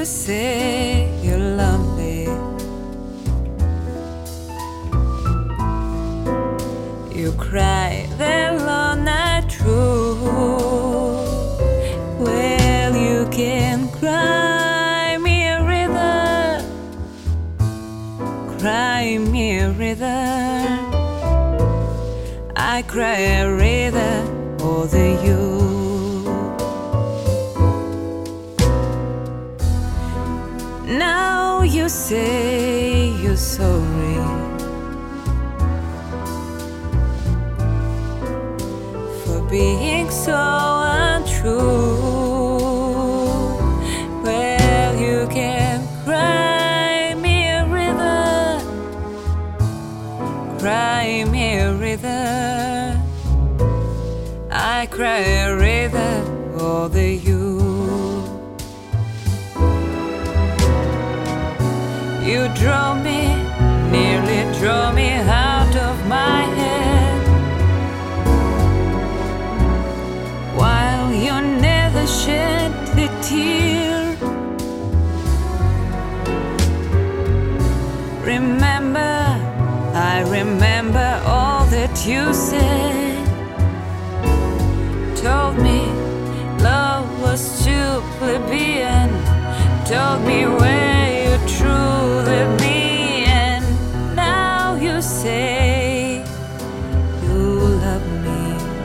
say you're lonely. You cry the long night through. Well, you can cry me a river, cry me a river. I cry a river over you. Now you say you're sorry for being so untrue. Well, you can cry me a river, cry me a river. I cry a river over you. You draw me, nearly draw me out of my head, while you never shed a tear. Remember, I remember all that you said. Told me love was too plebeian. Told me where you truly be, and now you say you love me.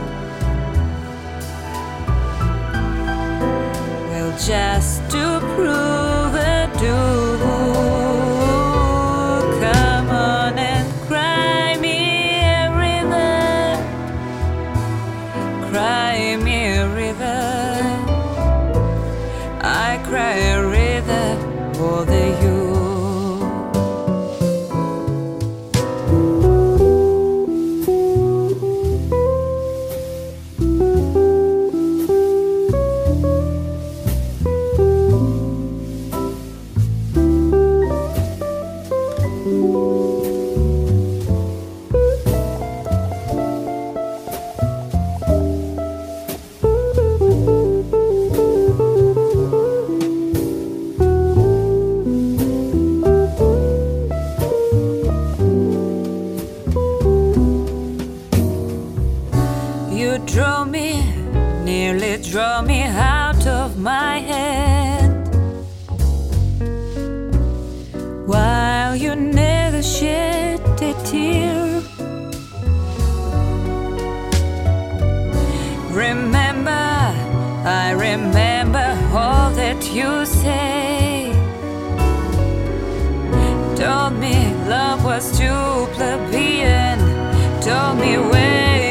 Well, just to prove it, do come on and cry me a river, cry me a river. I cry a river for you. You draw me, nearly draw me out of my head, while you never shed a tear. Remember, I remember all that you say. Told me love was too plebeian. Told me where